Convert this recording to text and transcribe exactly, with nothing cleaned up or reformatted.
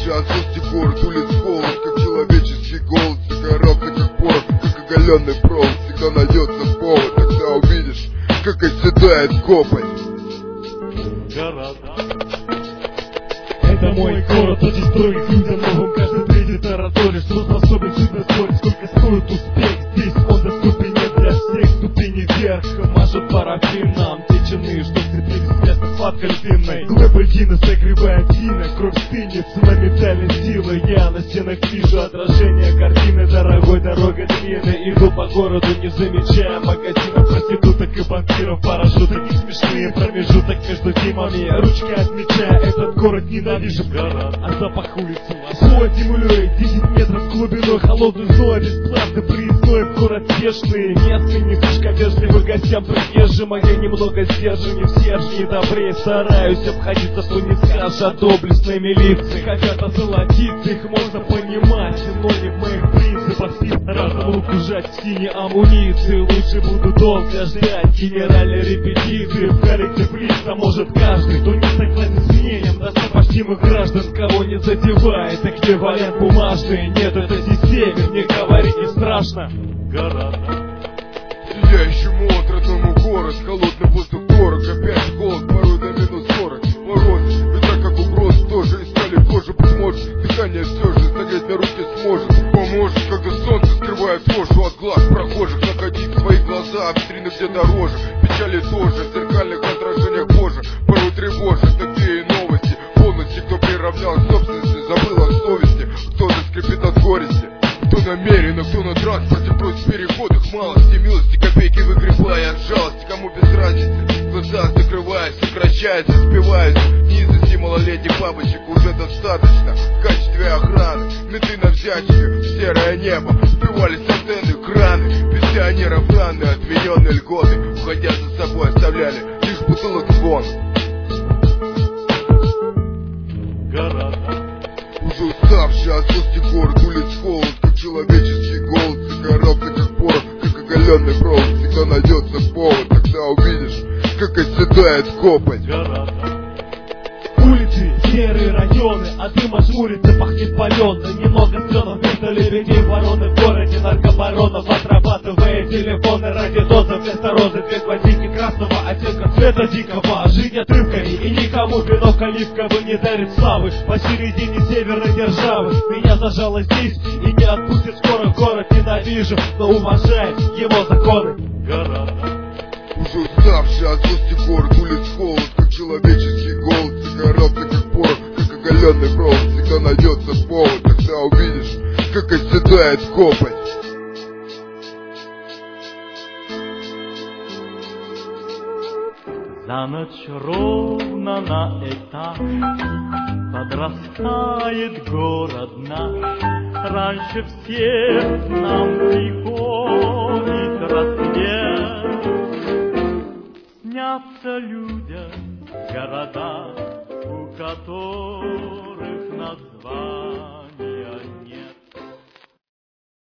уставший от злости город, улиц холод, как человеческий голод, загорался как порох, как оголенный провод. Всегда найдется повод, тогда увидишь, как оседает копоть. Это мой город, он здесь строит людям новым каждый третий тараторий. Что способен чудо творить, сколько стоит успех. Здесь он доступен не для всех, ступени вверх машут парафином. Те чины, что скрепились вместо хваткой львиной. Глыбы льдины согревает тина, кровь стынет на металле силы. Я на стенах вижу отражение картины дорогой дорогой длинной. Иду по городу, не замечая магазинов, проституток и банкиров. Парашюты не смешные, промежуток между зимами. Ручки отмечая этот город ненавижу, а запах улицы злой землей, десять метров глубиной, холодный зной, бесплатный приездной в город тешный. Место не слишком вежливый гостям приезжим, а я немного сдержан, не все же не добрее. Стараюсь обходиться, что не скажешь о доблестной милиции. Хотят озолотиться, их можно понимать, но не в моих принципах. Разом руку сжать в синей амуниции. Лучше буду долго ждать генеральной репетиции. В коллектив лица может каждый, кто не согласен с мнением достопочтимых граждан, кого не задевает эквивалент бумажный. Нет, это системе, мне говорить не страшно. Города. Сияющий молот родному город, холодный воздух дорог, опять холод, порой до минус сорок. Мороз, ведь так как угроз тоже искали кожу, поможет, дыхание все же согреть на руки сможет. Поможет, когда солнце скрывает рожу от глаз прохожих, находить свои глаза, обстрины где дороже. Печали тоже, в зеркальных отражениях Божьих, порой тревожит такие новости. Полностью, кто приравнял к собственности, забыл о совести, кто-то скрипит от горести. Кто намеренно, кто на транспорте, просит переходах малости, милости, копейки выгребая от жалости, кому без разницы. Глаза закрываясь, сокращается, сбиваясь. Низости малолетних бабочек уже достаточно в качестве охраны. Меты на взятчики, в серое небо впивались антенны, краны. Пенсионеров раны, отмененные льготы, уходя за собой оставляли лишь бутылок звон. Уже уставший от злости город, улиц холод, как человеческий голод, загорался как порох, как оголенный провод. Всегда найдется повод, тогда увидишь, как оседает копоть. Улицы, серые районы, а дыма жмурится, пахнет палёно. Немного стрёмно вместо лебедей, вороны в городе, наркобаронов, отрабатывая телефоны ради дозы. Вместо розы две гвоздики красного оттенка цвета дикого. Жизнь отрывками, и никому винок оливковый не дарит славы. Посередине северной державы меня зажало здесь и не отпустит скоро. Город ненавижу, но уважаю его законы. Уже уставший от злости город, улиц холод, как человеческий голод, загорался как порох, как оголенный провод. Всегда найдется повод, тогда увидишь, как оседает копоть. За ночь ровно на этаж подрастает город наш. Раньше всех нам приходит рассвет. Снятся людям города, у которых название